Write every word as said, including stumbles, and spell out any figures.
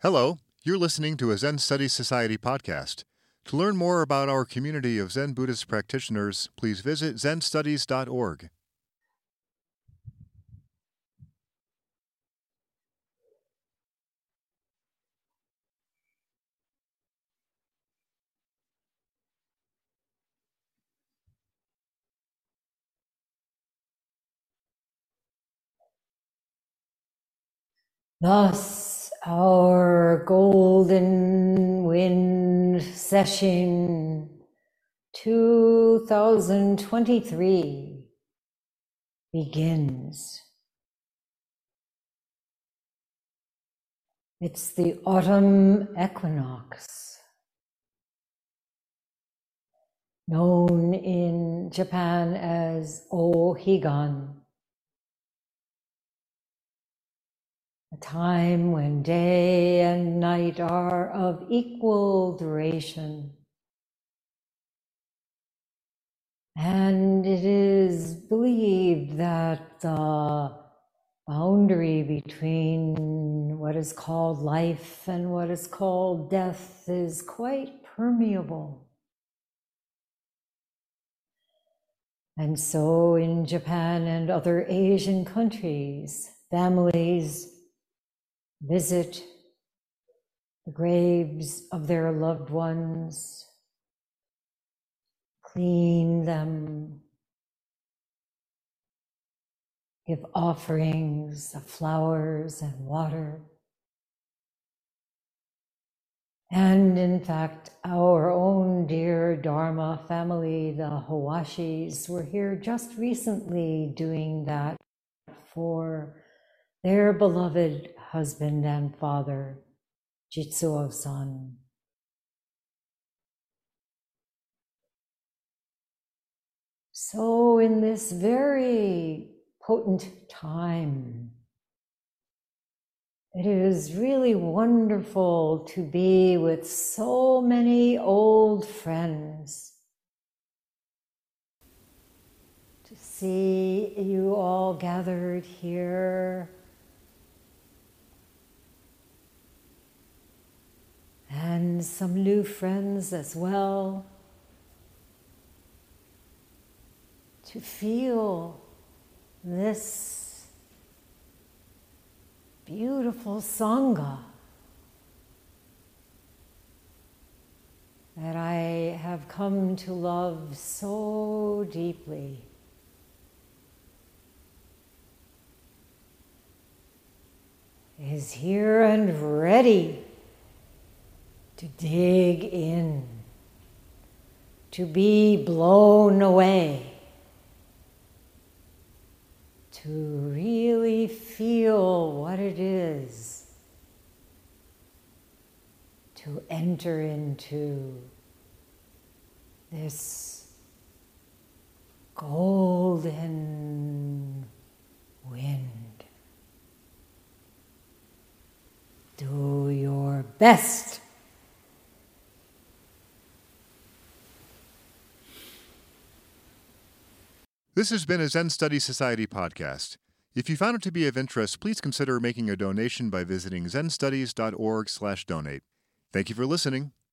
Hello, you're listening to a Zen Studies Society podcast. To learn more about our community of Zen Buddhist practitioners, please visit zen studies dot org. Thus, our Golden Wind session two thousand twenty-three begins. It's the autumn equinox, known in Japan as O-Higan. A time when day and night are of equal duration. And it is believed that the boundary between what is called life and what is called death is quite permeable. And so in Japan and other Asian countries, families visit the graves of their loved ones, clean them, give offerings of flowers and water. And in fact, our own dear Dharma family, the Hawashis, were here just recently doing that for their beloved husband and father, Jitsuo-san. So in this very potent time, it is really wonderful to be with so many old friends, to see you all gathered here, and some new friends as well, to feel this beautiful Sangha that I have come to love so deeply. Is here and ready to dig in, to be blown away, to really feel what it is to enter into this golden wind. Do your best. This has been a Zen Studies Society podcast. If you found it to be of interest, please consider making a donation by visiting zen studies dot org slash donate. Thank you for listening.